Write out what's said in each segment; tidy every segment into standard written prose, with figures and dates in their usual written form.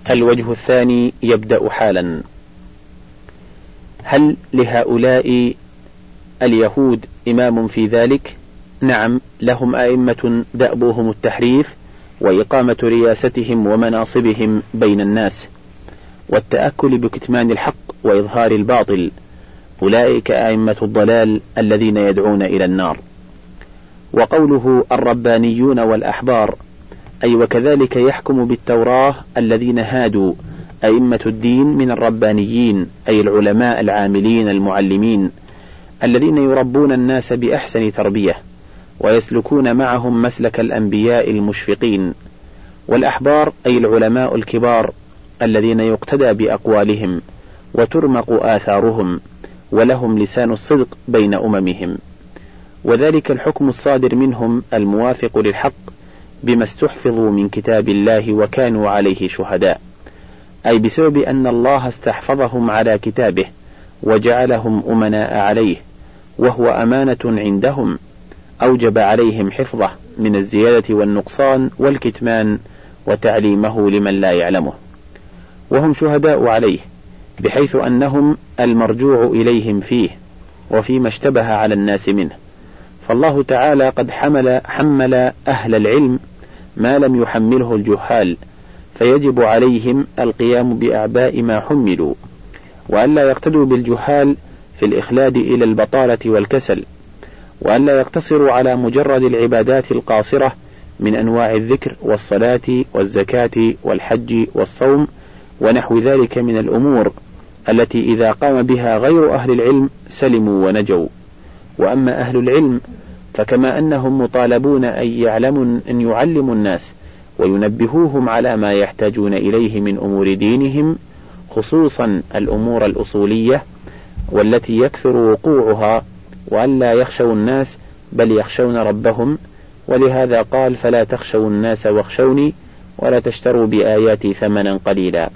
الوجه الثاني يبدأ حالا. هل لهؤلاء اليهود إمام في ذلك؟ نعم، لهم أئمة دأبهم التحريف وإقامة رياستهم ومناصبهم بين الناس والتأكل بكتمان الحق وإظهار الباطل، أولئك أئمة الضلال الذين يدعون إلى النار. وقوله الربانيون والأحبار أي وكذلك يحكم بالتوراة الذين هادوا أئمة الدين من الربانيين أي العلماء العاملين المعلمين الذين يربون الناس بأحسن تربية ويسلكون معهم مسلك الأنبياء المشفقين. والأحبار أي العلماء الكبار الذين يقتدى بأقوالهم وترمق آثارهم ولهم لسان الصدق بين أممهم، وذلك الحكم الصادر منهم الموافق للحق بما استحفظوا من كتاب الله وكانوا عليه شهداء، أي بسبب أن الله استحفظهم على كتابه وجعلهم أمناء عليه وهو أمانة عندهم، أوجب عليهم حفظه من الزيادة والنقصان والكتمان وتعليمه لمن لا يعلمه، وهم شهداء عليه بحيث أنهم المرجوع إليهم فيه وفيما اشتبه على الناس منه. فالله تعالى قد حمل أهل العلم ما لم يحمله الجهال، فيجب عليهم القيام بأعباء ما حملوا، وأن لا يقتدوا بالجهال في الإخلاد إلى البطالة والكسل، وأن لا يقتصروا على مجرد العبادات القاصرة من أنواع الذكر والصلاة والزكاة والحج والصوم ونحو ذلك من الأمور التي إذا قام بها غير أهل العلم سلموا ونجوا. وأما أهل العلم فكما أنهم مطالبون أن يعلموا الناس وينبهوهم على ما يحتاجون إليه من أمور دينهم، خصوصا الأمور الأصولية والتي يكثر وقوعها، وأن لا يخشوا الناس بل يخشون ربهم. ولهذا قال فلا تخشوا الناس واخشوني ولا تشتروا بآياتي ثمنا قليلا،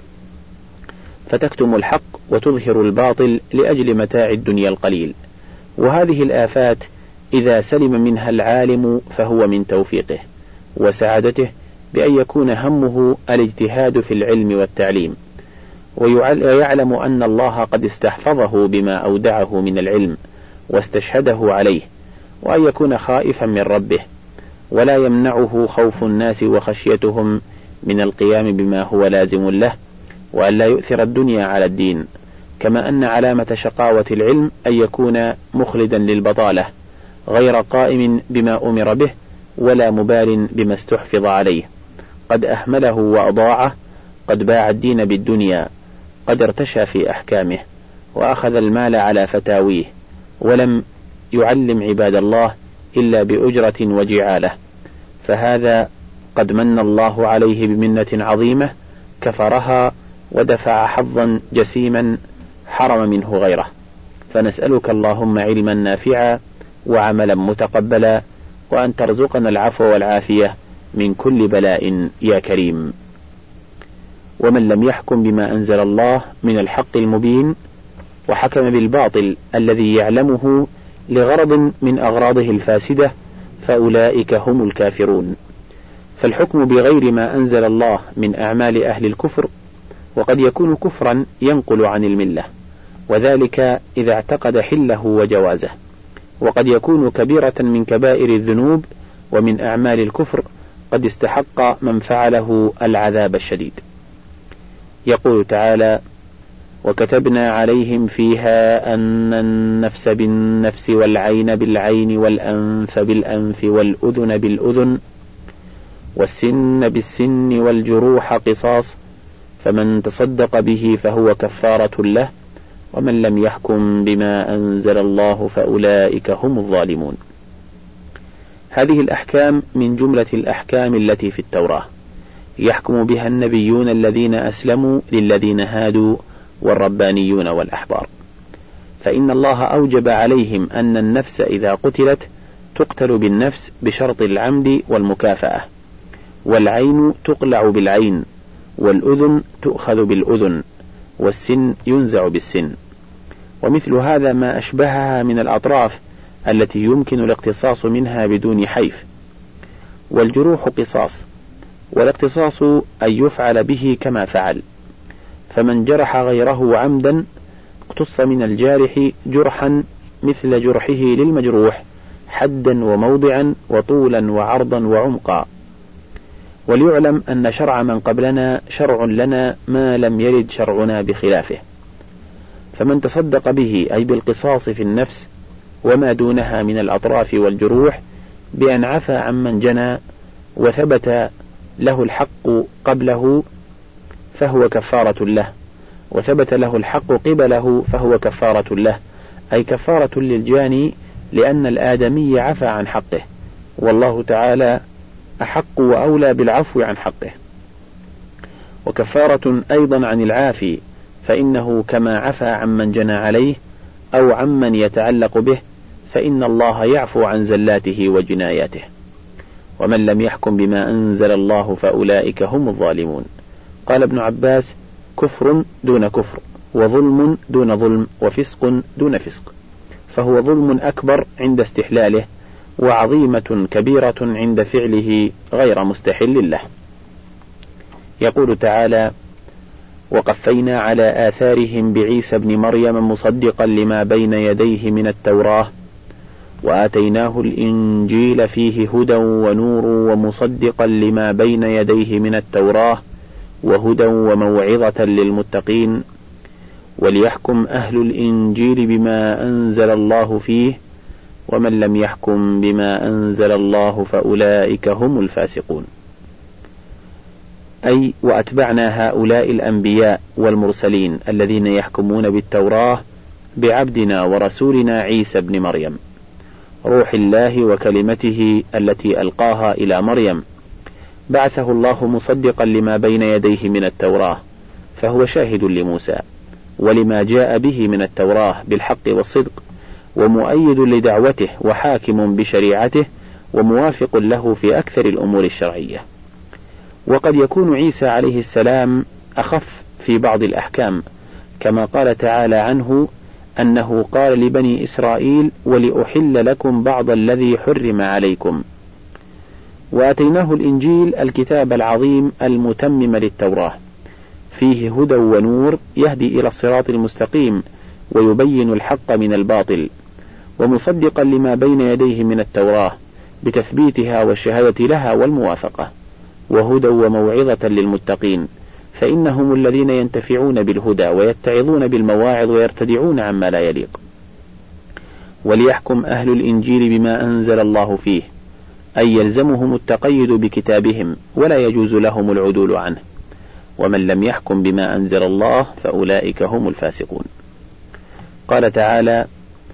فتكتم الحق وتظهر الباطل لأجل متاع الدنيا القليل. وهذه الآفات إذا سلم منها العالم فهو من توفيقه وسعادته بأن يكون همه الاجتهاد في العلم والتعليم، ويعلم أن الله قد استحفظه بما أودعه من العلم واستشهده عليه، وأن يكون خائفا من ربه ولا يمنعه خوف الناس وخشيتهم من القيام بما هو لازم له، وأن لا يؤثر الدنيا على الدين. كما أن علامة شقاوة العلم أن يكون مخلدا للبطالة غير قائم بما أمر به ولا مبال بما استحفظ عليه، قد أهمله وأضاعه، قد باع الدين بالدنيا، قد ارتشى في أحكامه وأخذ المال على فتاويه، ولم يعلم عباد الله إلا بأجرة وجعالة، فهذا قد من الله عليه بمنة عظيمة كفرها ودفع حظا جسيما حرم منه غيره. فنسألك اللهم علما نافعا وعملا متقبلا، وأن ترزقنا العفو والعافية من كل بلاء يا كريم. ومن لم يحكم بما أنزل الله من الحق المبين وحكم بالباطل الذي يعلمه لغرض من أغراضه الفاسدة فأولئك هم الكافرون. فالحكم بغير ما أنزل الله من أعمال أهل الكفر، وقد يكون كفرا ينقل عن الملة، وذلك إذا اعتقد حله وجوازه، وقد يكون كبيرة من كبائر الذنوب ومن أعمال الكفر قد استحق من فعله العذاب الشديد. يقول تعالى: وكتبنا عليهم فيها أن النفس بالنفس والعين بالعين والأنف بالأنف والأذن بالأذن والسن بالسن والجروح قصاص، فمن تصدق به فهو كفارة له، ومن لم يحكم بما أنزل الله فأولئك هم الظالمون. هذه الأحكام من جملة الأحكام التي في التوراة يحكم بها النبيون الذين أسلموا للذين هادوا والربانيون والأحبار، فإن الله أوجب عليهم أن النفس إذا قتلت تقتل بالنفس بشرط العمد والمكافأة، والعين تقلع بالعين، والأذن تؤخذ بالأذن، والسن ينزع بالسن، ومثل هذا ما أشبهها من الأطراف التي يمكن الاقتصاص منها بدون حيف. والجروح قصاص، والاقتصاص أن يفعل به كما فعل، فمن جرح غيره عمدا اقتص من الجارح جرحا مثل جرحه للمجروح، حدا وموضعا وطولا وعرضا وعمقا. وليعلم أن شرع من قبلنا شرع لنا ما لم يرد شرعنا بخلافه، فمن تصدق به أي بالقصاص في النفس وما دونها من الأطراف والجروح بأن عفى عمن جنى وثبت له الحق قبله فهو كفارة له، وثبت له الحق قبله فهو كفارة له، أي كفارة للجاني، لأن الآدمي عفى عن حقه، والله تعالى أحق وأولى بالعفو عن حقه. وكفارة أيضا عن العافي، فإنه كما عفى عمن جنى عليه أو عمن يتعلق به، فإن الله يعفو عن زلاته وجناياته. ومن لم يحكم بما أنزل الله فأولئك هم الظالمون. قال ابن عباس: كفر دون كفر، وظلم دون ظلم، وفسق دون فسق، فهو ظلم أكبر عند استحلاله، وعظيمة كبيرة عند فعله غير مستحل له. يقول تعالى: وقفينا على آثارهم بعيسى ابن مريم مصدقا لما بين يديه من التوراة وآتيناه الإنجيل فيه هدى ونور ومصدقا لما بين يديه من التوراة وهدى وموعظة للمتقين وليحكم أهل الإنجيل بما أنزل الله فيه ومن لم يحكم بما أنزل الله فأولئك هم الفاسقون. أي وأتبعنا هؤلاء الأنبياء والمرسلين الذين يحكمون بالتوراة بعبدنا ورسولنا عيسى ابن مريم روح الله وكلمته التي ألقاها إلى مريم، بعثه الله مصدقا لما بين يديه من التوراة، فهو شاهد لموسى ولما جاء به من التوراة بالحق والصدق، ومؤيد لدعوته وحاكم بشريعته وموافق له في أكثر الأمور الشرعية. وقد يكون عيسى عليه السلام أخف في بعض الأحكام، كما قال تعالى عنه أنه قال لبني إسرائيل: ولأحل لكم بعض الذي حرم عليكم. وآتيناه الإنجيل الكتاب العظيم المتمم للتوراة، فيه هدى ونور يهدي إلى الصراط المستقيم ويبين الحق من الباطل، ومصدقا لما بين يديه من التوراة بتثبيتها والشهادة لها والموافقة، وهدى وموعظة للمتقين، فإنهم الذين ينتفعون بالهدى ويتعظون بالمواعظ ويرتدعون عما لا يليق. وليحكم أهل الإنجيل بما أنزل الله فيه، أي يلزمهم التقيد بكتابهم ولا يجوز لهم العدول عنه، ومن لم يحكم بما أنزل الله فأولئك هم الفاسقون. قال تعالى: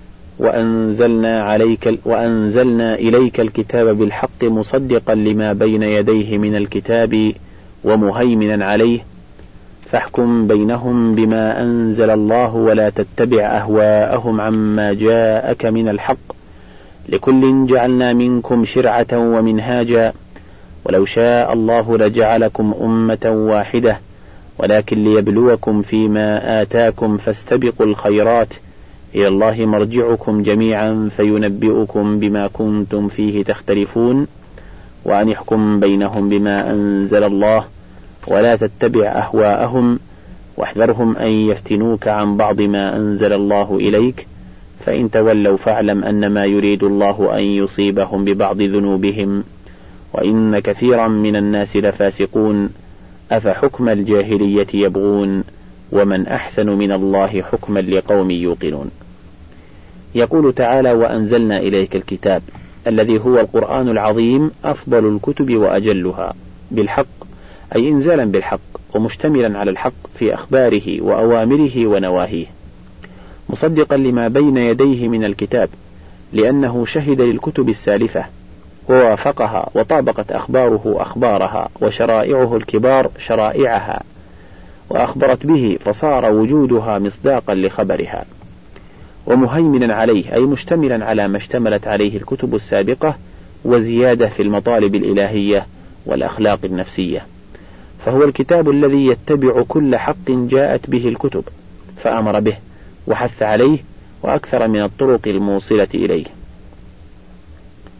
وأنزلنا إليك الكتاب بالحق مصدقا لما بين يديه من الكتاب ومهيمنا عليه، فاحكم بينهم بما أنزل الله ولا تتبع أهواءهم عما جاءك من الحق، لكل جعلنا منكم شرعة ومنهاجا، ولو شاء الله لجعلكم أمة واحدة ولكن ليبلوكم فيما آتاكم فاستبقوا الخيرات إلى الله مرجعكم جميعا فينبئكم بما كنتم فيه تختلفون، وأن يحكم بينهم بما أنزل الله ولا تتبع أهواءهم واحذرهم أن يفتنوك عن بعض ما أنزل الله إليك، فإن تولوا فاعلم أنما يريد الله أن يصيبهم ببعض ذنوبهم وإن كثيرا من الناس لفاسقون، أفحكم الجاهلية يبغون ومن أحسن من الله حكما لقوم يوقنون. يقول تعالى: وأنزلنا إليك الكتاب الذي هو القرآن العظيم أفضل الكتب وأجلها بالحق، أي إنزالا بالحق ومشتملا على الحق في أخباره وأوامره ونواهيه، مصدقا لما بين يديه من الكتاب، لأنه شهد للكتب السالفة ووافقها وطابقت أخباره أخبارها وشرائعه الكبار شرائعها، وأخبرت به فصار وجودها مصداقا لخبرها، ومهيمنا عليه أي مشتملا على ما اشتملت عليه الكتب السابقة وزيادة في المطالب الإلهية والأخلاق النفسية، فهو الكتاب الذي يتبع كل حق جاءت به الكتب فأمر به وحث عليه وأكثر من الطرق الموصلة إليه.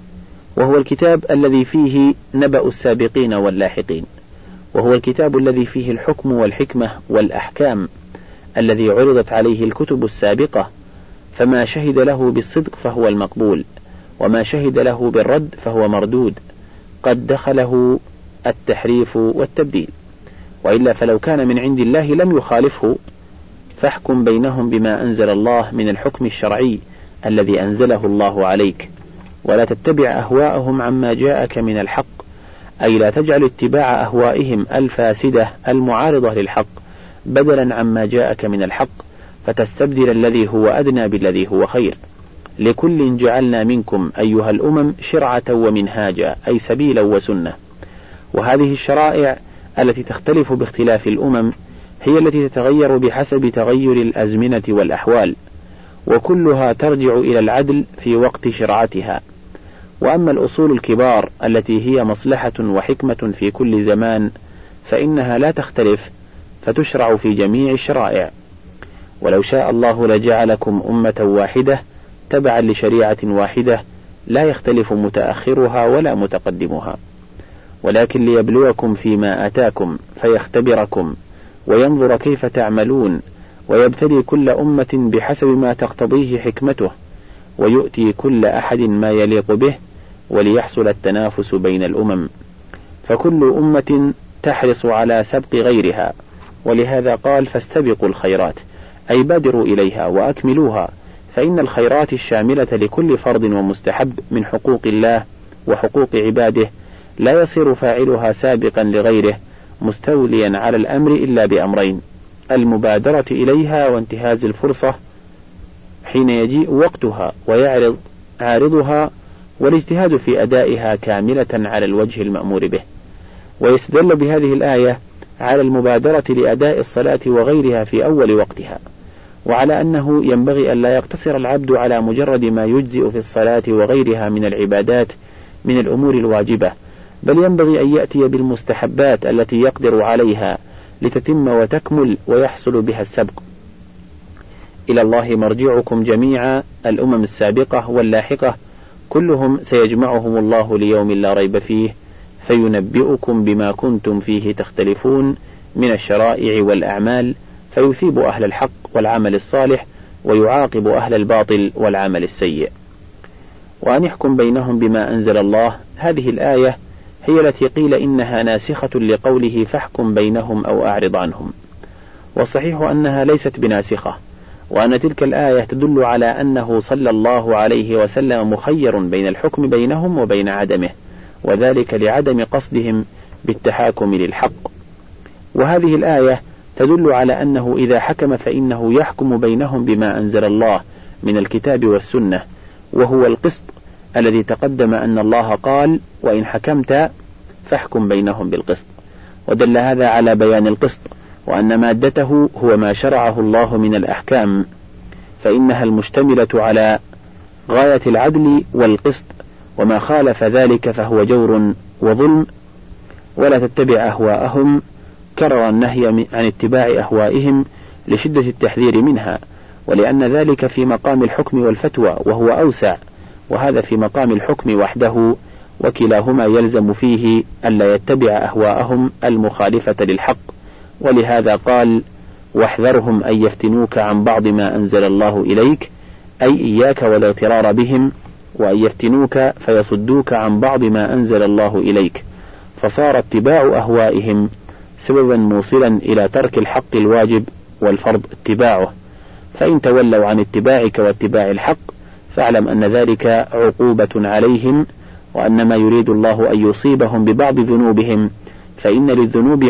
وهو الكتاب الذي فيه نبأ السابقين واللاحقين، وهو الكتاب الذي فيه الحكم والحكمة والأحكام، الذي عرضت عليه الكتب السابقة، فما شهد له بالصدق فهو المقبول، وما شهد له بالرد فهو مردود، قد دخله التحريف والتبديل، وإلا فلو كان من عند الله لم يخالفه. فاحكم بينهم بما أنزل الله من الحكم الشرعي الذي أنزله الله عليك، ولا تتبع أهواءهم عما جاءك من الحق، أي لا تجعل اتباع أهوائهم الفاسدة المعارضة للحق بدلا عما جاءك من الحق، فتستبدل الذي هو أدنى بالذي هو خير. لكل جعلنا منكم أيها الأمم شرعة ومنهاجا، أي سبيلا وسنة. وهذه الشرائع التي تختلف باختلاف الأمم هي التي تتغير بحسب تغير الأزمنة والأحوال، وكلها ترجع إلى العدل في وقت شرعتها. وأما الأصول الكبار التي هي مصلحة وحكمة في كل زمان فإنها لا تختلف، فتشرع في جميع الشرائع. ولو شاء الله لجعلكم أمة واحدة تبعا لشريعة واحدة لا يختلف متأخرها ولا متقدمها، ولكن ليبلوكم فيما آتاكم فيختبركم وينظر كيف تعملون، ويبتلي كل أمة بحسب ما تقتضيه حكمته، ويؤتي كل أحد ما يليق به، وليحصل التنافس بين الأمم، فكل أمة تحرص على سبق غيرها. ولهذا قال فاستبقوا الخيرات، أي بادروا إليها وأكملوها، فإن الخيرات الشاملة لكل فرض ومستحب من حقوق الله وحقوق عباده لا يصير فاعلها سابقا لغيره مستوليا على الأمر إلا بأمرين: المبادرة إليها وانتهاز الفرصة حين يجيء وقتها ويعرض عارضها، والاجتهاد في أدائها كاملة على الوجه المأمور به. ويستدل بهذه الآية على المبادرة لأداء الصلاة وغيرها في أول وقتها، وعلى أنه ينبغي أن لا يقتصر العبد على مجرد ما يجزئ في الصلاة وغيرها من العبادات من الأمور الواجبة، بل ينبغي أن يأتي بالمستحبات التي يقدر عليها لتتم وتكمل ويحصل بها السبق. إلى الله مرجعكم جميعا، الأمم السابقة واللاحقة كلهم سيجمعهم الله ليوم لا ريب فيه، فينبئكم بما كنتم فيه تختلفون من الشرائع والأعمال، فيثيب أهل الحق والعمل الصالح، ويعاقب أهل الباطل والعمل السيء. وأن يحكم بينهم بما أنزل الله، هذه الآية هي التي قيل إنها ناسخة لقوله فاحكم بينهم أو أعرض عنهم، والصحيح أنها ليست بناسخة، وأن تلك الآية تدل على أنه صلى الله عليه وسلم مخير بين الحكم بينهم وبين عدمه، وذلك لعدم قصدهم بالتحاكم للحق. وهذه الآية تدل على أنه إذا حكم فإنه يحكم بينهم بما أنزل الله من الكتاب والسنة، وهو القسط الذي تقدم أن الله قال وإن حكمت فاحكم بينهم بالقسط، ودل هذا على بيان القسط، وأن مادته هو ما شرعه الله من الأحكام، فإنها المشتملة على غاية العدل والقسط، وما خالف ذلك فهو جور وظلم. ولا تتبع أهواءهم، كرر النهي عن اتباع أهوائهم لشدة التحذير منها، ولأن ذلك في مقام الحكم والفتوى وهو أوسع، وهذا في مقام الحكم وحده، وكلاهما يلزم فيه ألا يتبع أهواءهم المخالفة للحق. ولهذا قال واحذرهم أن يفتنوك عن بعض ما أنزل الله إليك، أي إياك والاغترار بهم، وأن يفتنوك فيصدوك عن بعض ما أنزل الله إليك، فصار اتباع أهوائهم سببا موصلا إلى ترك الحق الواجب والفرض اتباعه. فإن تولوا عن اتباعك واتباع الحق فاعلم أن ذلك عقوبة عليهم، وأن ما يريد الله أن يصيبهم ببعض ذنوبهم، فإن للذنوب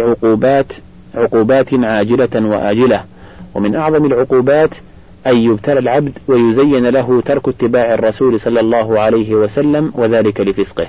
عقوبات عاجلة وآجلة، ومن أعظم العقوبات أن يبتلى العبد ويزين له ترك اتباع الرسول صلى الله عليه وسلم، وذلك لفسقه.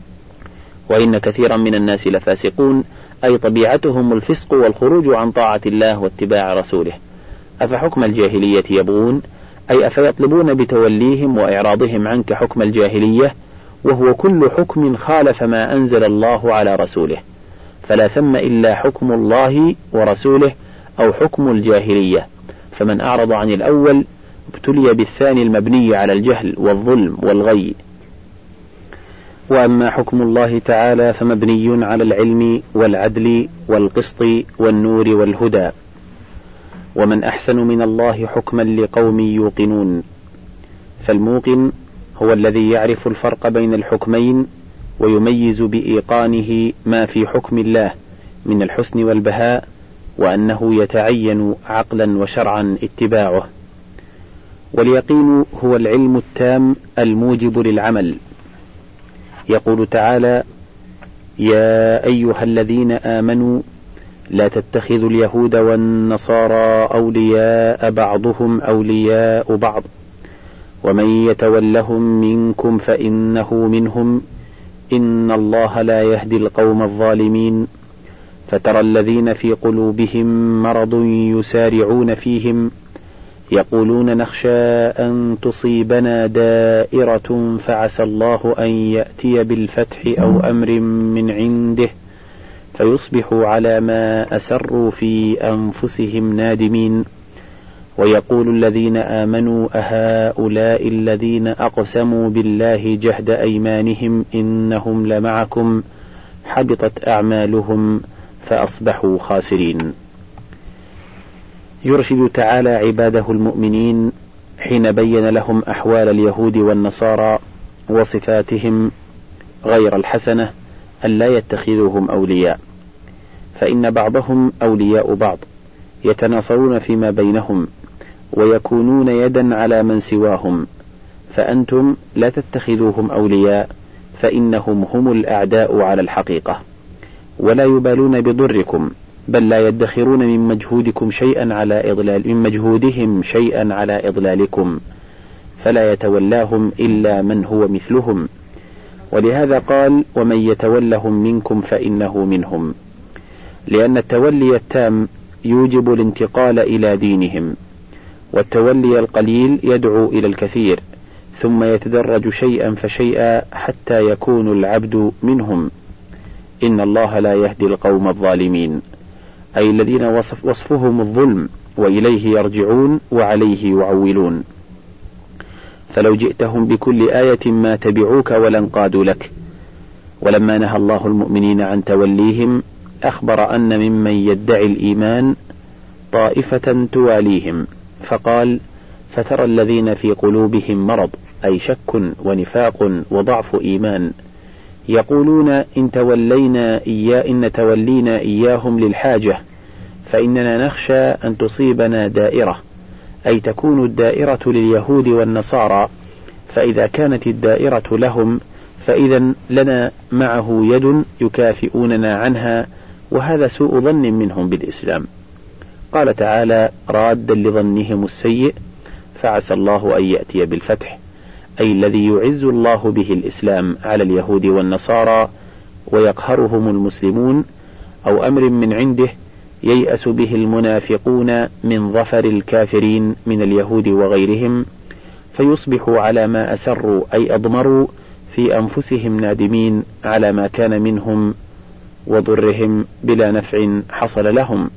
وإن كثيرا من الناس لفاسقون، أي طبيعتهم الفسق والخروج عن طاعة الله واتباع رسوله. أفحكم الجاهلية يبغون، أي أفيطلبون بتوليهم وإعراضهم عنك حكم الجاهلية، وهو كل حكم خالف ما أنزل الله على رسوله، فلا ثم إلا حكم الله ورسوله أو حكم الجاهلية، فمن أعرض عن الأول ابتلي بالثاني المبني على الجهل والظلم والغي. وأما حكم الله تعالى فمبني على العلم والعدل والقسط والنور والهدى، ومن أحسن من الله حكما لقوم يوقنون. فالموقن هو الذي يعرف الفرق بين الحكمين ويميز بإيقانه ما في حكم الله من الحسن والبهاء، وأنه يتعين عقلا وشرعا اتباعه. واليقين هو العلم التام الموجب للعمل. يقول تعالى: يا أيها الذين آمنوا لا تتخذوا اليهود والنصارى أولياء بعضهم أولياء بعض ومن يتولهم منكم فإنه منهم إن الله لا يهدي القوم الظالمين. فترى الذين في قلوبهم مرض يسارعون فيهم يقولون نخشى أن تصيبنا دائرة فعسى الله أن يأتي بالفتح أو أمر من عنده فيصبحوا على ما أسروا في أنفسهم نادمين. ويقول الذين آمنوا أهؤلاء الذين أقسموا بالله جهد أيمانهم إنهم لمعكم حبطت أعمالهم فأصبحوا خاسرين. يرشد تعالى عباده المؤمنين حين بين لهم أحوال اليهود والنصارى وصفاتهم غير الحسنة أن لا يتخذوهم أولياء، فإن بعضهم أولياء بعض يتناصرون فيما بينهم ويكونون يدا على من سواهم، فأنتم لا تتخذوهم أولياء فإنهم هم الأعداء على الحقيقة، ولا يبالون بضركم، بل لا يدخرون من مجهودهم شيئا على إضلالكم، فلا يتولاهم إلا من هو مثلهم. ولهذا قال: ومن يتولهم منكم فإنه منهم، لأن التولي التام يوجب الانتقال إلى دينهم، والتولي القليل يدعو إلى الكثير، ثم يتدرج شيئا فشيئا حتى يكون العبد منهم. إن الله لا يهدي القوم الظالمين، أي الذين وصفهم الظلم وإليه يرجعون وعليه يعولون. فلو جئتهم بكل آية ما تبعوك ولانقادوا لك. ولما نهى الله المؤمنين عن توليهم أخبر أن ممن يدعي الإيمان طائفة تواليهم، فقال: فترى الذين في قلوبهم مرض، أي شك ونفاق وضعف إيمان، يقولون إن تولينا إياهم للحاجة فإننا نخشى أن تصيبنا دائرة، أي تكون الدائرة لليهود والنصارى، فإذا كانت الدائرة لهم فإذا لنا معه يد يكافئوننا عنها، وهذا سوء ظن منهم بالإسلام. قال تعالى رادا لظنهم السيء: فعسى الله أن يأتي بالفتح، أي الذي يعز الله به الإسلام على اليهود والنصارى ويقهرهم المسلمون، أو أمر من عنده ييأس به المنافقون من ظفر الكافرين من اليهود وغيرهم، فيصبحوا على ما أسروا أي أضمروا في أنفسهم نادمين على ما كان منهم وضرهم بلا نفع حصل لهم.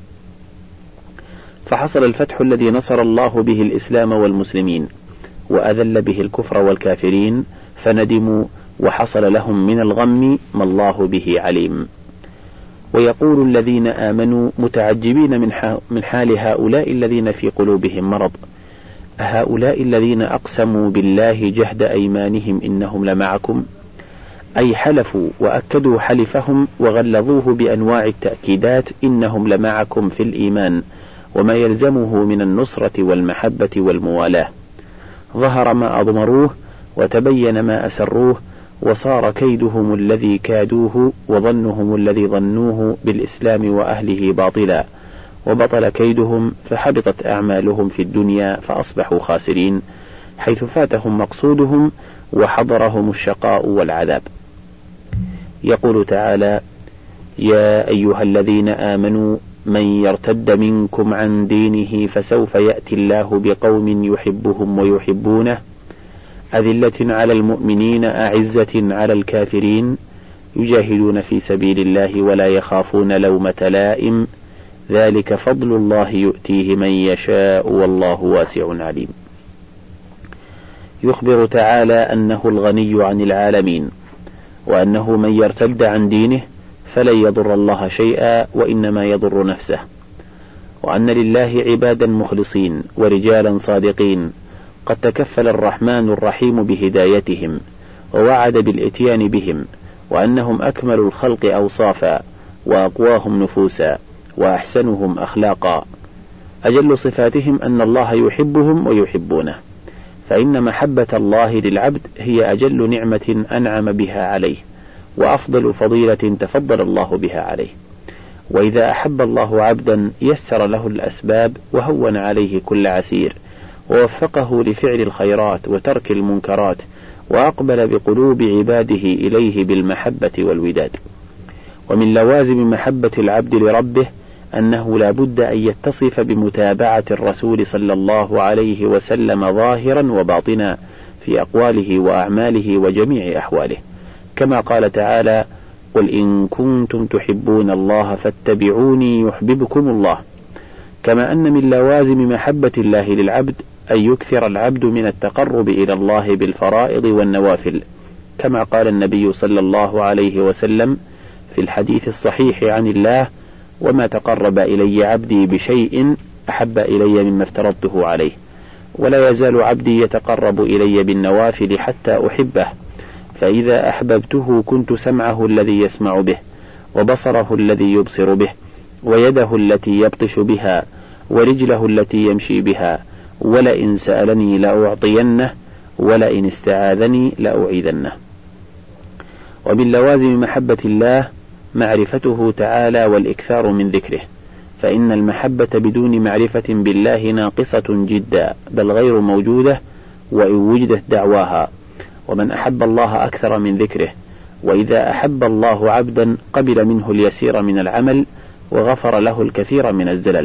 فحصل الفتح الذي نصر الله به الإسلام والمسلمين وأذل به الكفر والكافرين، فندموا وحصل لهم من الغم ما الله به عليم. ويقول الذين آمنوا متعجبين من حال هؤلاء الذين في قلوبهم مرض: أهؤلاء الذين أقسموا بالله جهد أيمانهم إنهم لمعكم، أي حلفوا وأكدوا حلفهم وغلظوه بأنواع التأكيدات إنهم لمعكم في الإيمان وما يلزمه من النصرة والمحبة والموالاة. ظهر ما أضمروه وتبين ما أسروه، وصار كيدهم الذي كادوه وظنهم الذي ظنوه بالإسلام وأهله باطلا، وبطل كيدهم فحبطت أعمالهم في الدنيا فأصبحوا خاسرين، حيث فاتهم مقصودهم وحضرهم الشقاء والعذاب. يقول تعالى: يا أيها الذين آمنوا من يرتد منكم عن دينه فسوف يأتي الله بقوم يحبهم ويحبونه أذلة على المؤمنين أعزة على الكافرين يجاهدون في سبيل الله ولا يخافون لومة لائم ذلك فضل الله يؤتيه من يشاء والله واسع عليم. يخبر تعالى أنه الغني عن العالمين، وأنه من يرتد عن دينه فلن يضر الله شيئا وإنما يضر نفسه، وأن لله عبادا مخلصين ورجالا صادقين قد تكفل الرحمن الرحيم بهدايتهم ووعد بالإتيان بهم، وأنهم أكمل الخلق أوصافا وأقواهم نفوسا وأحسنهم أخلاقا. أجل صفاتهم أن الله يحبهم ويحبونه، فإن محبة الله للعبد هي أجل نعمة أنعم بها عليه وأفضل فضيلة تفضل الله بها عليه. وإذا أحب الله عبدا يسر له الأسباب وهون عليه كل عسير، ووفقه لفعل الخيرات وترك المنكرات، وأقبل بقلوب عباده إليه بالمحبة والوداد. ومن لوازم محبة العبد لربه أنه لا بد أن يتصف بمتابعة الرسول صلى الله عليه وسلم ظاهرا وباطنا في أقواله وأعماله وجميع أحواله، كما قال تعالى: قل إن كنتم تحبون الله فاتبعوني يحببكم الله. كما أن من لوازم محبة الله للعبد أن يكثر العبد من التقرب إلى الله بالفرائض والنوافل، كما قال النبي صلى الله عليه وسلم في الحديث الصحيح عن الله: وما تقرب إلي عبدي بشيء أحب إلي مما افترضته عليه، ولا يزال عبدي يتقرب إلي بالنوافل حتى أحبه، فإذا أحببته كنت سمعه الذي يسمع به، وبصره الذي يبصر به، ويده التي يبطش بها، ورجله التي يمشي بها، ولئن سألني لأعطينه، ولئن استعاذني لأعيذنه. ومن لوازم محبة الله معرفته تعالى والإكثار من ذكره، فإن المحبة بدون معرفة بالله ناقصة جدا بل غير موجودة وإن وجدت دعواها. ومن أحب الله أكثر من ذكره، وإذا أحب الله عبدا قبل منه اليسير من العمل وغفر له الكثير من الزلل.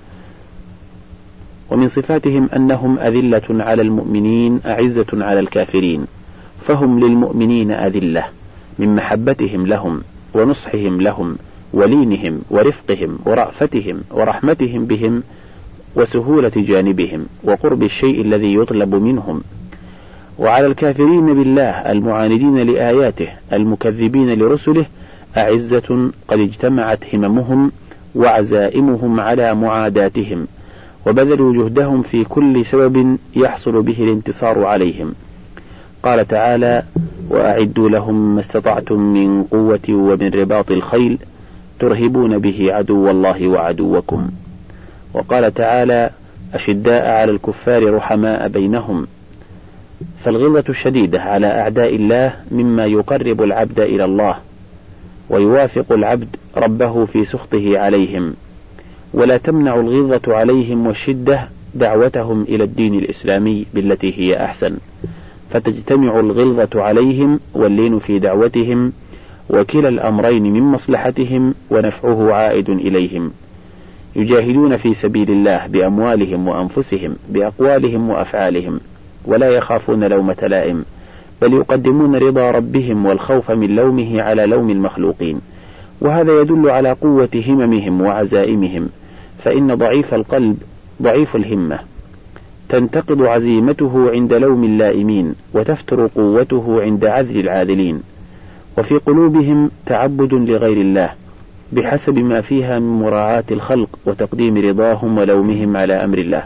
ومن صفاتهم أنهم أذلة على المؤمنين أعزة على الكافرين، فهم للمؤمنين أذلة من محبتهم لهم ونصحهم لهم ولينهم ورفقهم ورأفتهم ورحمتهم بهم وسهولة جانبهم وقرب الشيء الذي يطلب منهم. وعلى الكافرين بالله المعاندين لآياته المكذبين لرسله أعزة قد اجتمعت هممهم وعزائمهم على معاداتهم، وبذلوا جهدهم في كل سبب يحصل به الانتصار عليهم. قال تعالى: وأعدوا لهم ما استطعتم من قوة ومن رباط الخيل ترهبون به عدو الله وعدوكم. وقال تعالى: أشداء على الكفار رحماء بينهم. فالغلظة الشديدة على أعداء الله مما يقرب العبد إلى الله ويوافق العبد ربه في سخطه عليهم، ولا تمنع الغلظة عليهم والشدة دعوتهم إلى الدين الإسلامي بالتي هي أحسن، فتجتمع الغلظة عليهم واللين في دعوتهم، وكلا الأمرين من مصلحتهم ونفعه عائد إليهم. يجاهدون في سبيل الله بأموالهم وأنفسهم بأقوالهم وأفعالهم، ولا يخافون لومة لائم، بل يقدمون رضا ربهم والخوف من لومه على لوم المخلوقين. وهذا يدل على قوة هممهم وعزائمهم، فإن ضعيف القلب ضعيف الهمة تنتقض عزيمته عند لوم اللائمين، وتفتر قوته عند عذل العاذلين. وفي قلوبهم تعبد لغير الله بحسب ما فيها من مراعاة الخلق وتقديم رضاهم ولومهم على أمر الله،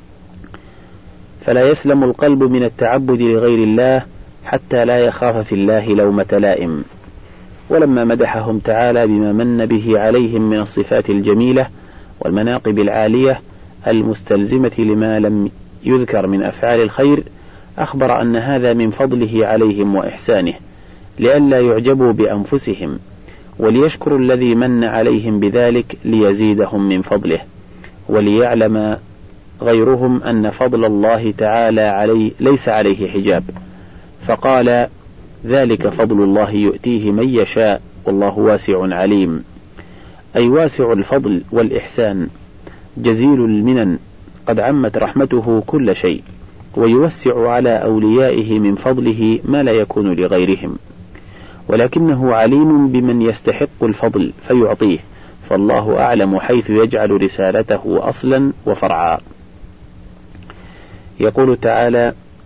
فلا يسلم القلب من التعبد لغير الله حتى لا يخاف في الله لومة لائم. ولما مدحهم تعالى بما من به عليهم من الصفات الجميلة والمناقب العالية المستلزمة لما لم يذكر من أفعال الخير، أخبر أن هذا من فضله عليهم وإحسانه، لئلا يعجبوا بأنفسهم، وليشكروا الذي من عليهم بذلك ليزيدهم من فضله، وليعلم غيرهم أن فضل الله تعالى ليس عليه حجاب. فقال: ذلك فضل الله يؤتيه من يشاء والله واسع عليم، أي واسع الفضل والإحسان جزيل المنن، قد عمت رحمته كل شيء، ويوسع على أوليائه من فضله ما لا يكون لغيرهم، ولكنه عليم بمن يستحق الفضل فيعطيه، فالله أعلم حيث يجعل رسالته أصلا وفرعا. يقول تعالى: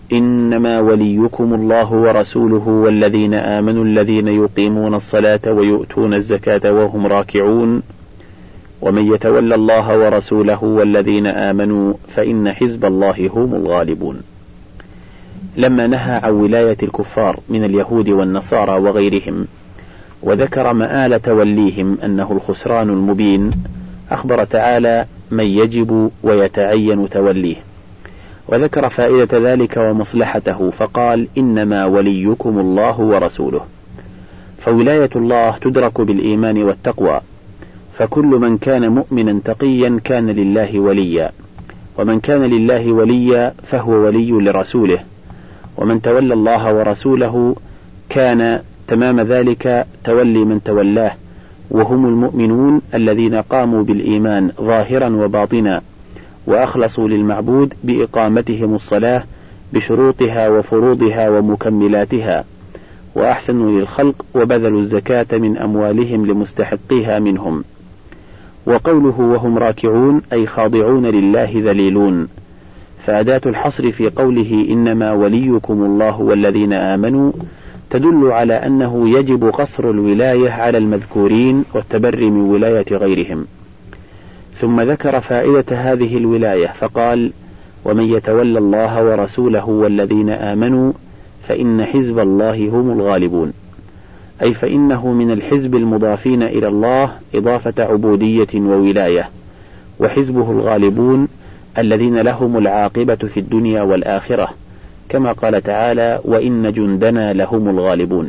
إنما وليكم الله ورسوله والذين آمنوا الذين يقيمون الصلاة ويؤتون الزكاة وهم راكعون ومن يتولى الله ورسوله والذين آمنوا فإن حزب الله هم الغالبون. لما نهى عن ولاية الكفار من اليهود والنصارى وغيرهم وذكر مآل توليهم أنه الخسران المبين، أخبر تعالى من يجب ويتعين توليه، وذكر فائدة ذلك ومصلحته فقال إنما وليكم الله ورسوله. فولاية الله تدرك بالإيمان والتقوى، فكل من كان مؤمنا تقيا كان لله وليا، ومن كان لله وليا فهو ولي لرسوله، ومن تولى الله ورسوله كان تمام ذلك تولي من تولاه، وهم المؤمنون الذين قاموا بالإيمان ظاهرا وباطنا وأخلصوا للمعبود بإقامتهم الصلاة بشروطها وفروضها ومكملاتها، وأحسنوا للخلق وبذلوا الزكاة من أموالهم لمستحقيها منهم. وقوله وهم راكعون أي خاضعون لله ذليلون، فأداة الحصر في قوله إنما وليكم الله والذين آمنوا تدل على أنه يجب قصر الولاية على المذكورين والتبري من ولاية غيرهم. ثم ذكر فائدة هذه الولاية فقال ومن يتولى الله ورسوله والذين آمنوا فإن حزب الله هم الغالبون، أي فإنه من الحزب المضافين إلى الله إضافة عبودية وولاية، وحزبه الغالبون الذين لهم العاقبة في الدنيا والآخرة، كما قال تعالى وإن جندنا لهم الغالبون.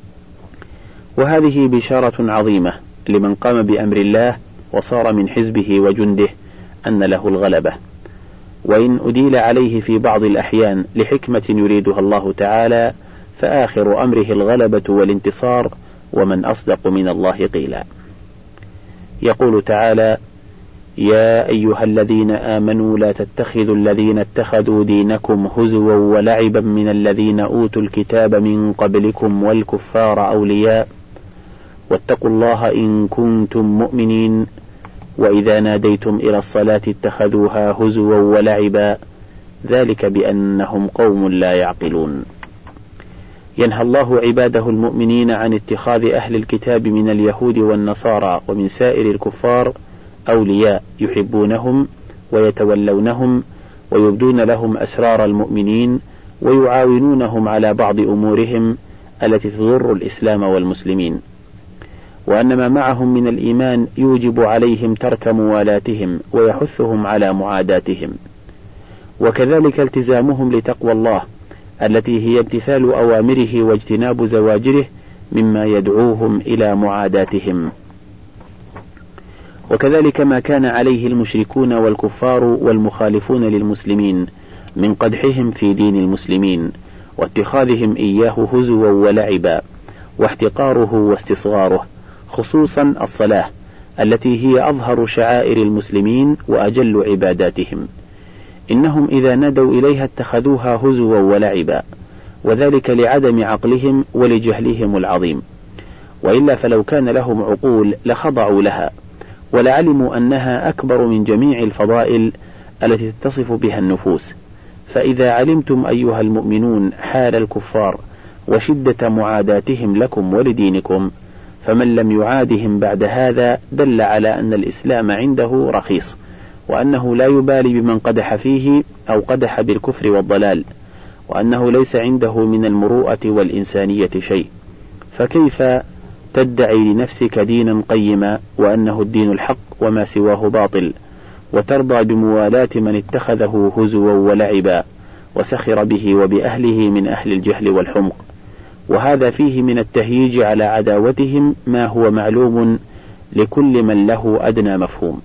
وهذه بشارة عظيمة لمن قام بأمر الله وصار من حزبه وجنده أن له الغلبة، وإن أديل عليه في بعض الأحيان لحكمة يريدها الله تعالى فآخر أمره الغلبة والانتصار، ومن أصدق من الله قيلا. يقول تعالى يا أيها الذين آمنوا لا تتخذوا الذين اتخذوا دينكم هزوا ولعبا من الذين أوتوا الكتاب من قبلكم والكفار أولياء واتقوا الله إن كنتم مؤمنين وإذا ناديتم إلى الصلاة اتخذوها هزوا ولعبا ذلك بأنهم قوم لا يعقلون. ينهى الله عباده المؤمنين عن اتخاذ أهل الكتاب من اليهود والنصارى ومن سائر الكفار أولياء يحبونهم ويتولونهم ويبدون لهم أسرار المؤمنين ويعاونونهم على بعض أمورهم التي تضر الإسلام والمسلمين، وأن ما معهم من الإيمان يوجب عليهم ترك موالاتهم ويحثهم على معاداتهم، وكذلك التزامهم لتقوى الله التي هي امتثال أوامره واجتناب زواجره مما يدعوهم إلى معاداتهم. وكذلك ما كان عليه المشركون والكفار والمخالفون للمسلمين من قدحهم في دين المسلمين واتخاذهم إياه هزوا ولعبا واحتقاره واستصغاره، خصوصا الصلاة التي هي أظهر شعائر المسلمين وأجل عباداتهم. إنهم إذا نادوا إليها اتخذوها هزوا ولعبا، وذلك لعدم عقلهم ولجهلهم العظيم، وإلا فلو كان لهم عقول لخضعوا لها ولعلموا أنها أكبر من جميع الفضائل التي تتصف بها النفوس. فإذا علمتم أيها المؤمنون حال الكفار وشدة معاداتهم لكم ولدينكم، فمن لم يعادهم بعد هذا دل على أن الإسلام عنده رخيص، وأنه لا يبالي بمن قدح فيه أو قدح بالكفر والضلال، وأنه ليس عنده من المروءة والإنسانية شيء. فكيف تدعي لنفسك دينا قيما وأنه الدين الحق وما سواه باطل، وترضى بموالاة من اتخذه هزوا ولعبا وسخر به وبأهله من أهل الجهل والحمق؟ وهذا فيه من التهييج على عداوتهم ما هو معلوم لكل من له أدنى مفهوم.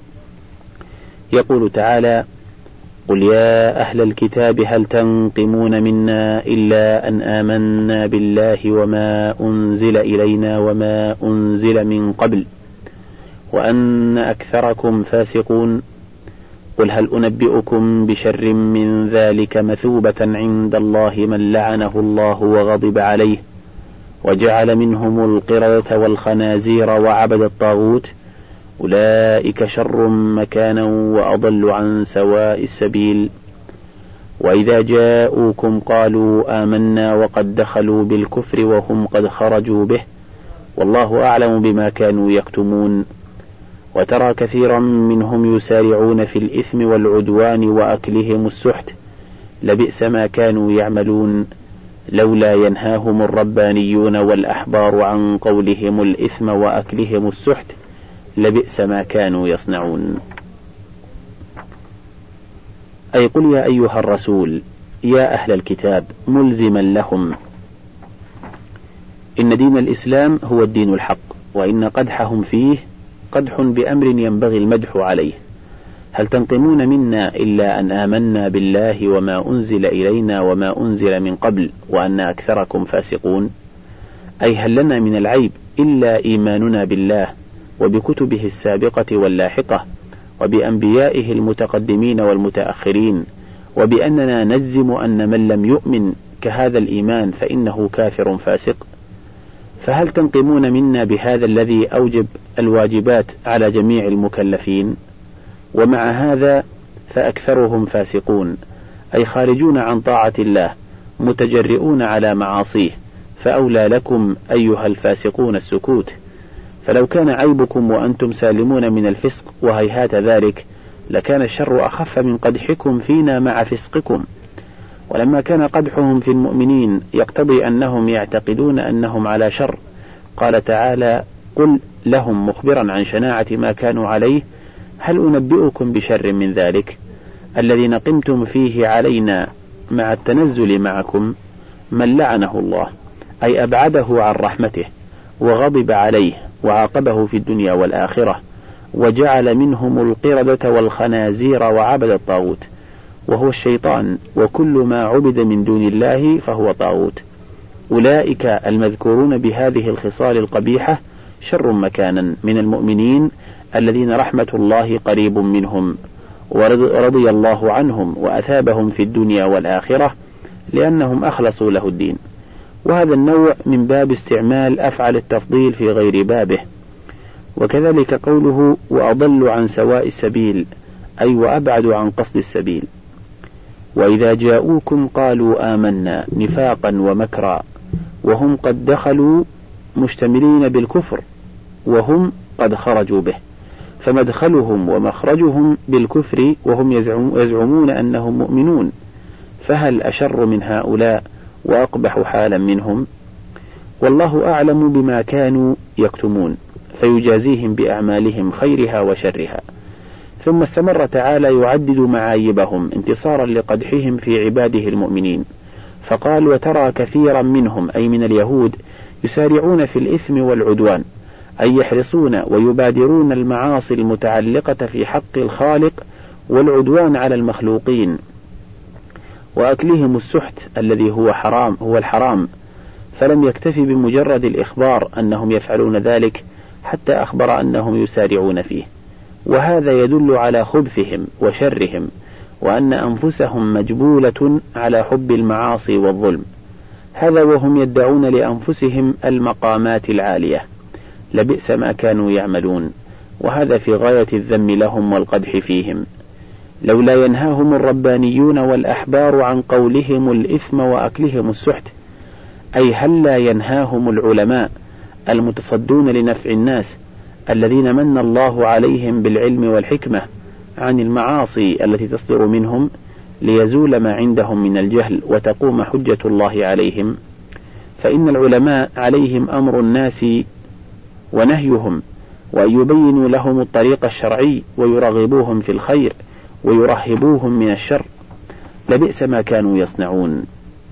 يقول تعالى قل يا أهل الكتاب هل تنقمون منا إلا أن آمنا بالله وما أنزل إلينا وما أنزل من قبل وأن أكثركم فاسقون. قل هل أنبئكم بشر من ذلك مثوبة عند الله من لعنه الله وغضب عليه وجعل منهم القردة والخنازير وعبد الطاغوت أولئك شر مكانا وأضل عن سواء السبيل. وإذا جاءوكم قالوا آمنا وقد دخلوا بالكفر وهم قد خرجوا به والله أعلم بما كانوا يكتمون وترى كثيرا منهم يسارعون في الإثم والعدوان وأكلهم السحت لبئس ما كانوا يعملون لولا ينهاهم الربانيون والأحبار عن قولهم الإثم وأكلهم السحت لبئس ما كانوا يصنعون. أي قل يا أيها الرسول يا أهل الكتاب ملزما لهم إن دين الإسلام هو الدين الحق، وإن قدحهم فيه قدح بأمر ينبغي المدح عليه. هل تنقمون منا إلا أن آمنا بالله وما أنزل إلينا وما أنزل من قبل وأن أكثركم فاسقون؟ أي هل لنا من العيب إلا إيماننا بالله وبكتبه السابقة واللاحقة وبأنبيائه المتقدمين والمتأخرين، وبأننا نجزم أن من لم يؤمن كهذا الإيمان فإنه كافر فاسق؟ فهل تنقمون منا بهذا الذي أوجب الواجبات على جميع المكلفين؟ ومع هذا فأكثرهم فاسقون، أي خارجون عن طاعة الله متجرئون على معاصيه، فأولى لكم أيها الفاسقون السكوت. فلو كان عيبكم وأنتم سالمون من الفسق وهيهات ذلك لكان الشر أخف من قدحكم فينا مع فسقكم. ولما كان قدحهم في المؤمنين يقتضي أنهم يعتقدون أنهم على شر قال تعالى قل لهم مخبرا عن شناعة ما كانوا عليه هل أنبئكم بشر من ذلك الذي نقمتم فيه علينا مع التنزل معكم من لعنه الله، أي أبعده عن رحمته وغضب عليه وعاقبه في الدنيا والآخرة وجعل منهم القردة والخنازير وعبد الطاغوت وهو الشيطان، وكل ما عبد من دون الله فهو طاغوت. أولئك المذكورون بهذه الخصال القبيحة شر مكانا من المؤمنين الذين رحمة الله قريب منهم ورضي الله عنهم وأثابهم في الدنيا والآخرة لأنهم أخلصوا له الدين. وهذا النوع من باب استعمال أفعل التفضيل في غير بابه. وكذلك قوله وأضل عن سواء السبيل أي وأبعد عن قصد السبيل. وإذا جاءوكم قالوا آمنا نفاقا ومكرا وهم قد دخلوا مشتملين بالكفر وهم قد خرجوا به، فمدخلهم ومخرجهم بالكفر وهم يزعمون أنهم مؤمنون، فهل أشر من هؤلاء وأقبح حالا منهم؟ والله أعلم بما كانوا يكتمون فيجازيهم بأعمالهم خيرها وشرها. ثم استمر تعالى يعدد معايبهم انتصارا لقدحهم في عباده المؤمنين، فقال وترى كثيرا منهم أي من اليهود يسارعون في الإثم والعدوان، أي يحرصون ويبادرون المعاصي المتعلقة في حق الخالق والعدوان على المخلوقين، وأكلهم السحت الذي هو الحرام، فلم يكتفي بمجرد الإخبار أنهم يفعلون ذلك حتى أخبر أنهم يسارعون فيه، وهذا يدل على خبثهم وشرهم وأن أنفسهم مجبولة على حب المعاصي والظلم، هذا وهم يدعون لأنفسهم المقامات العالية، لبئس ما كانوا يعملون، وهذا في غاية الذم لهم والقدح فيهم. لولا ينهاهم الربانيون والأحبار عن قولهم الإثم وأكلهم السحت، أي هل لا ينهاهم العلماء المتصدون لنفع الناس الذين من الله عليهم بالعلم والحكمة عن المعاصي التي تصدر منهم ليزول ما عندهم من الجهل وتقوم حجة الله عليهم؟ فإن العلماء عليهم أمر الناس ونهيهم، وأن يبينوا لهم الطريق الشرعي ويرغبوهم في الخير ويرهبوهم من الشر، لبئس ما كانوا يصنعون.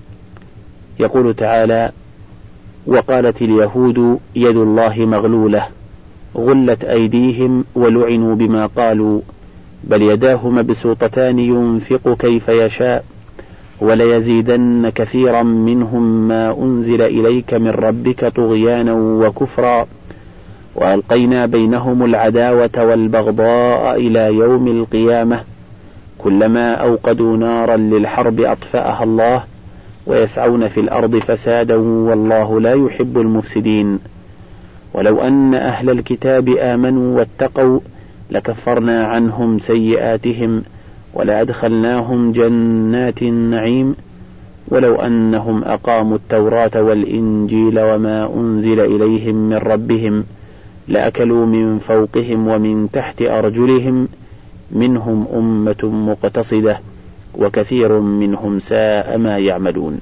يقول تعالى وقالت اليهود يد الله مغلولة غلت أيديهم ولعنوا بما قالوا بل يداه مبسوطتان ينفق كيف يشاء وليزيدن كثيرا منهم ما أنزل إليك من ربك طغيانا وكفرا وألقينا بينهم العداوة والبغضاء إلى يوم القيامة كلما أوقدوا نارا للحرب أطفأها الله ويسعون في الأرض فسادا والله لا يحب المفسدين. ولو أن أهل الكتاب آمنوا واتقوا لكفرنا عنهم سيئاتهم ولأدخلناهم جنات النعيم ولو أنهم أقاموا التوراة والإنجيل وما أنزل إليهم من ربهم لأكلوا من فوقهم ومن تحت أرجلهم منهم أمة مقتصدة وكثير منهم ساء ما يعملون.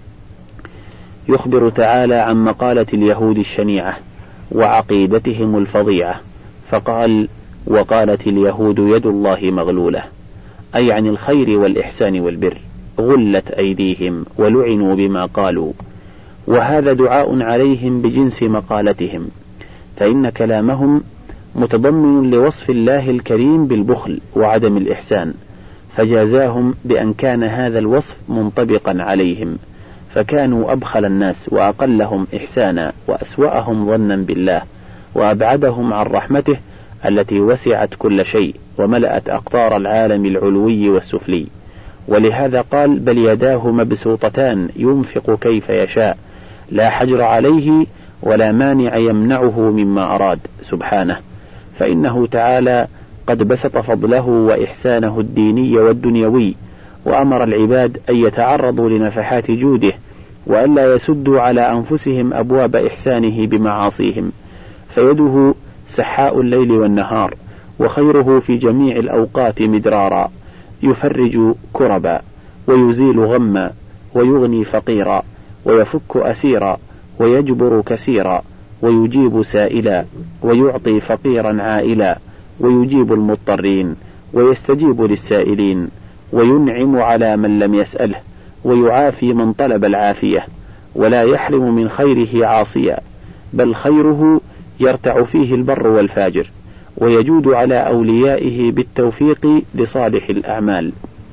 يخبر تعالى عن مقالة اليهود الشنيعة وعقيدتهم الفظيعة، فقال: وقالت اليهود يد الله مغلولة، أي عن الخير والإحسان والبر، غلت أيديهم ولعنوا بما قالوا. وهذا دعاء عليهم بجنس مقالتهم، فإن كلامهم متضمن لوصف الله الكريم بالبخل وعدم الإحسان، فجازاهم بأن كان هذا الوصف منطبقا عليهم، فكانوا أبخل الناس وأقلهم إحسانا وأسوأهم ظنا بالله وأبعدهم عن رحمته التي وسعت كل شيء وملأت أقطار العالم العلوي والسفلي. ولهذا قال: بل يداه مبسوطتان ينفق كيف يشاء لا حجر عليه ولا مانع يمنعه مما أراد سبحانه، فإنه تعالى قد بسط فضله وإحسانه الديني والدنيوي، وأمر العباد أن يتعرضوا لنفحات جوده وألا يسدوا على أنفسهم أبواب إحسانه بمعاصيهم، فيده سحاء الليل والنهار، وخيره في جميع الأوقات مدرارا، يفرج كربا ويزيل غما ويغني فقيرا ويفك أسيرا ويجبر كسيرا ويجيب سائلا ويعطي فقيرا عائلا ويجيب المضطرين ويستجيب للسائلين وينعم على من لم يسأله ويعافي من طلب العافية، ولا يحرم من خيره عاصيا، بل خيره يرتع فيه البر والفاجر، ويجود على أوليائه بالتوفيق لصالح الأعمال،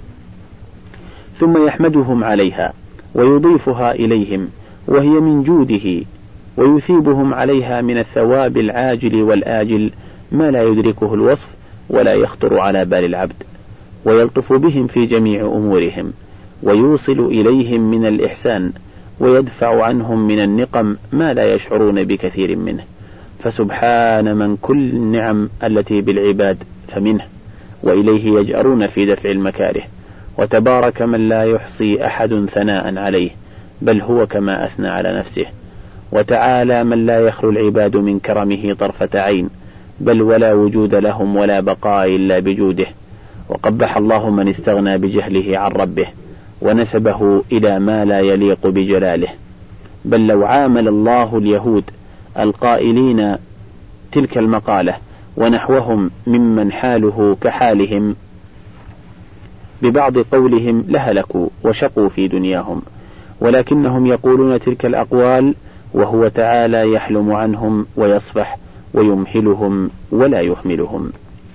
ثم يحمدهم عليها ويضيفها إليهم وهي من جوده، ويثيبهم عليها من الثواب العاجل والآجل ما لا يدركه الوصف ولا يخطر على بال العبد، ويلطف بهم في جميع أمورهم، ويوصل إليهم من الإحسان، ويدفع عنهم من النقم ما لا يشعرون بكثير منه. فسبحان من كل النعم التي بالعباد فمنه، وإليه يجأرون في دفع المكاره، وتبارك من لا يحصي أحد ثناء عليه، بل هو كما أثنى على نفسه. وتعالى من لا يخلو العباد من كرمه طرفة عين، بل ولا وجود لهم ولا بقاء إلا بجوده. وقبح الله من استغنى بجهله عن ربه ونسبه إلى ما لا يليق بجلاله. بل لو عامل الله اليهود القائلين تلك المقالة ونحوهم ممن حاله كحالهم ببعض قولهم لهلكوا وشقوا في دنياهم، ولكنهم يقولون تلك الأقوال وهو تعالى يحلم عنهم ويصفح ويمهلهم ولا يهملهم.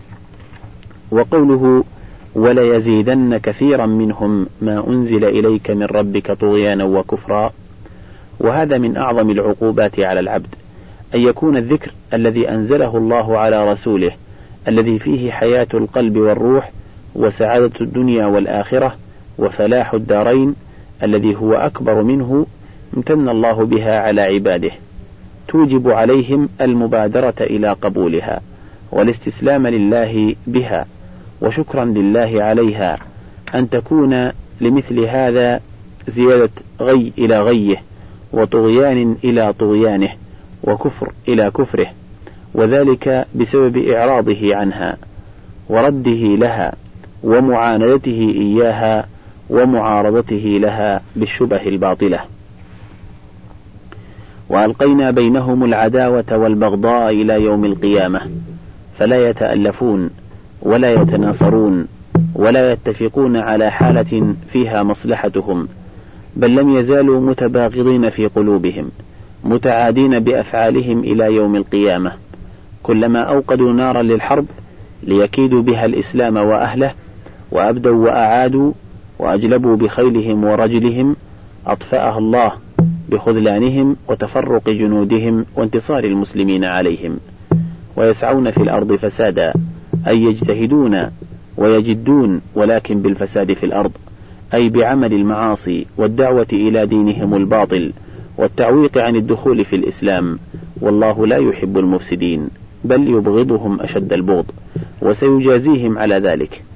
وقوله وليزيدن كثيرا منهم ما أنزل إليك من ربك طغيانا وكفرا، وهذا من أعظم العقوبات على العبد، أن يكون الذكر الذي أنزله الله على رسوله الذي فيه حياة القلب والروح وسعادة الدنيا والآخرة وفلاح الدارين الذي هو أكبر منه، امتن الله بها على عباده، توجب عليهم المبادرة إلى قبولها والاستسلام لله بها وشكرا لله عليها، أن تكون لمثل هذا زيادة غي إلى غيه، وطغيان إلى طغيانه، وكفر إلى كفره، وذلك بسبب إعراضه عنها ورده لها ومعاندته إياها ومعارضته لها بالشبه الباطلة. وألقينا بينهم العداوة والبغضاء إلى يوم القيامة، فلا يتألفون ولا يتناصرون ولا يتفقون على حالة فيها مصلحتهم، بل لم يزالوا متباغضين في قلوبهم متعادين بأفعالهم إلى يوم القيامة، كلما أوقدوا نارا للحرب ليكيدوا بها الإسلام وأهله، وأبدوا وأعادوا وأجلبوا بخيلهم ورجلهم، أطفأها الله بخذلانهم وتفرق جنودهم وانتصار المسلمين عليهم. ويسعون في الأرض فسادا، أي يجتهدون ويجدون، ولكن بالفساد في الأرض، أي بعمل المعاصي والدعوة إلى دينهم الباطل والتعويق عن الدخول في الإسلام، والله لا يحب المفسدين، بل يبغضهم أشد البغض، وسيجازيهم على ذلك.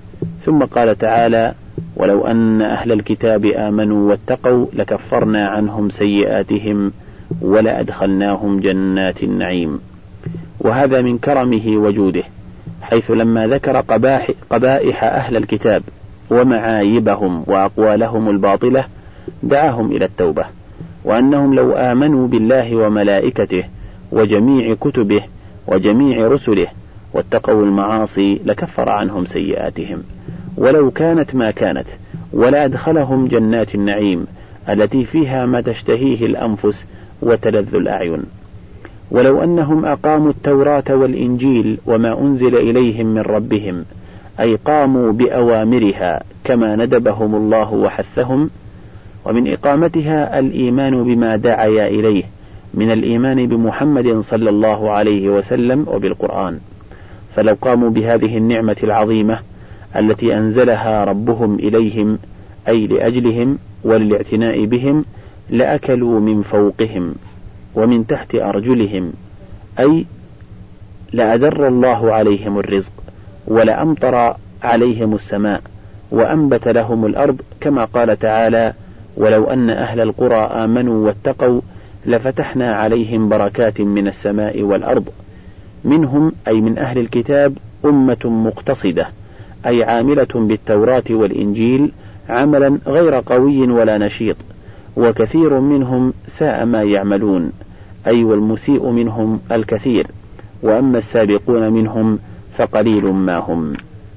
ثم قال تعالى: ولو أن أهل الكتاب آمنوا واتقوا لكفرنا عنهم سيئاتهم ولأدخلناهم جنات النعيم. وهذا من كرمه وجوده، حيث لما ذكر قبائح أهل الكتاب ومعايبهم وأقوالهم الباطلة دعاهم إلى التوبة، وأنهم لو آمنوا بالله وملائكته وجميع كتبه وجميع رسله واتقوا المعاصي لكفر عنهم سيئاتهم ولو كانت ما كانت، ولا أدخلهم جنات النعيم التي فيها ما تشتهيه الأنفس وتلذ الأعين. ولو أنهم أقاموا التوراة والإنجيل وما أنزل إليهم من ربهم، أي قاموا بأوامرها كما ندبهم الله وحثهم، ومن إقامتها الإيمان بما دعا إليه من الإيمان بمحمد صلى الله عليه وسلم وبالقرآن، فلو قاموا بهذه النعمة العظيمة التي أنزلها ربهم إليهم أي لأجلهم وللاعتناء بهم لأكلوا من فوقهم ومن تحت أرجلهم، أي لأدر الله عليهم الرزق ولأمطر عليهم السماء وأنبت لهم الأرض، كما قال تعالى: ولو أن أهل القرى آمنوا واتقوا لفتحنا عليهم بركات من السماء والأرض. منهم أي من أهل الكتاب أمة مقتصدة، أي عاملة بالتوراة والإنجيل عملا غير قوي ولا نشيط، وكثير منهم ساء ما يعملون، أي والمسيء منهم الكثير، وأما السابقون منهم فقليل ما هم.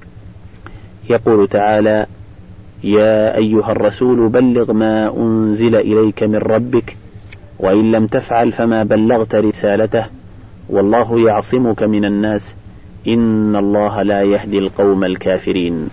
يقول تعالى: يا أيها الرسول بلغ ما أنزل إليك من ربك وإن لم تفعل فما بلغت رسالته والله يعصمك من الناس إن الله لا يهدي القوم الكافرين.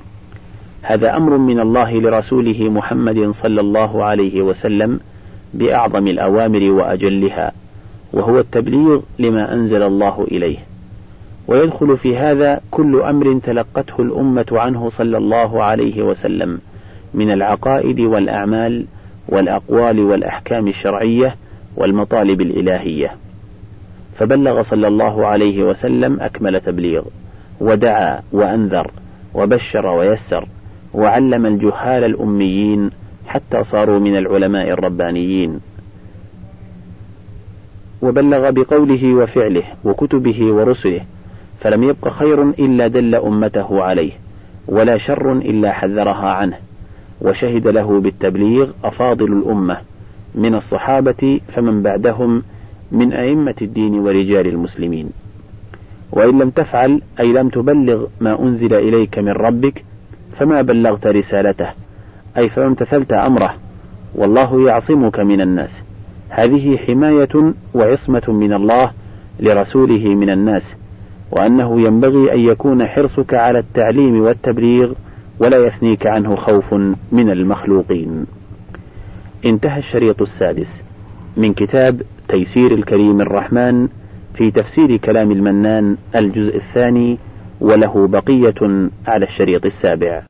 هذا أمر من الله لرسوله محمد صلى الله عليه وسلم بأعظم الأوامر وأجلها، وهو التبليغ لما أنزل الله إليه، ويدخل في هذا كل أمر تلقته الأمة عنه صلى الله عليه وسلم من العقائد والأعمال والأقوال والأحكام الشرعية والمطالب الإلهية، فبلغ صلى الله عليه وسلم أكمل تبليغ، ودعا وأنذر وبشر ويسر، وعلم الجهال الأميين حتى صاروا من العلماء الربانيين، وبلغ بقوله وفعله وكتبه ورسله، فلم يبق خير إلا دل أمته عليه، ولا شر إلا حذرها عنه، وشهد له بالتبليغ أفاضل الأمة من الصحابة فمن بعدهم من أئمة الدين ورجال المسلمين. وإن لم تفعل أي لم تبلغ ما أنزل إليك من ربك فما بلغت رسالته، أي فما امتثلت أمره، والله يعصمك من الناس. هذه حماية وعصمة من الله لرسوله من الناس، وأنه ينبغي أن يكون حرصك على التعليم والتبليغ ولا يثنيك عنه خوف من المخلوقين. انتهى الشريط السادس من كتاب تيسير الكريم الرحمن في تفسير كلام المنان الجزء الثاني، وله بقية على الشريط السابع.